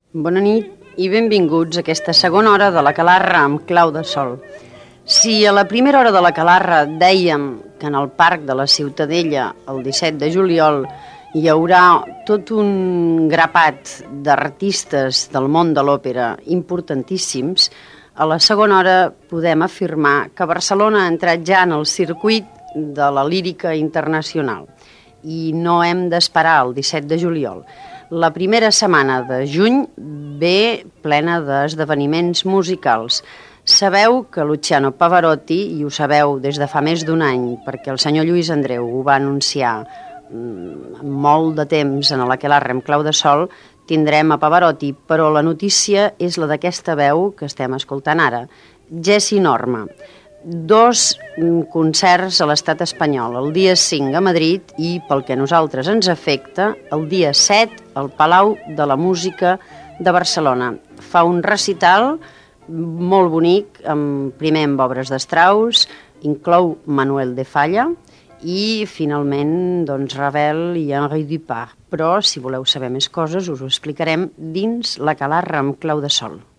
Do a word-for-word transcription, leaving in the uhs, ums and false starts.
Bona nit i benvinguts a aquesta segona hora de la Calarra amb clau de sol. Si a la primera hora de la Calarra dèiem que en el Parc de la Ciutadella el disset de juliol hi haurà tot un grapat d'artistes del món de l'òpera importantíssims, a la segona hora podem afirmar que Barcelona ha entrat ja en el circuit de la lírica internacional i no hem d'esperar el disset de juliol. La primera setmana de juny ve plena d'esdeveniments musicals. Sabeu que Luciano Pavarotti, i ho sabeu des de fa més d'un any, perquè el senyor Lluís Andreu ho va anunciar mmm, molt de temps en l'Aquelarre amb clau de sol, tindrem a Pavarotti, però la notícia és la d'aquesta veu que estem escoltant ara, Jessy Norma. Dos concerts a l'estat espanyol, el dia cinc a Madrid i, pel que a nosaltres ens afecta, el dia set al Palau de la Música de Barcelona. Fa un recital molt bonic, amb, primer amb obres d'Strauss, inclou Manuel de Falla i, finalment, doncs, Ravel i Henri Dupart. Però, si voleu saber més coses, us ho explicarem dins la Calarra amb clau de sol.